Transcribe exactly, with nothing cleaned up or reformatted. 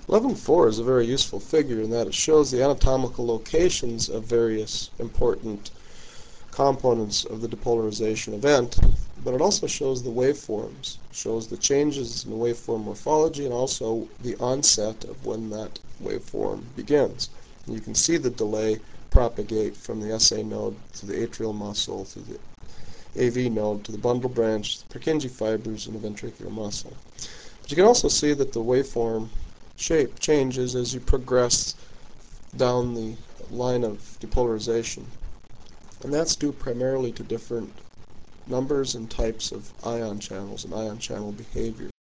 eleven point four is a very useful figure in that it shows the anatomical locations of various important components of the depolarization event, but it also shows the waveforms, shows the changes in the waveform morphology, and also the onset of when that waveform begins. And you can see the delay propagate from the S A node to the atrial muscle, to the A V node, to the bundle branch, the Purkinje fibers, and the ventricular muscle. But you can also see that the waveform shape changes as you progress down the line of depolarization. And that's due primarily to different numbers and types of ion channels and ion channel behavior.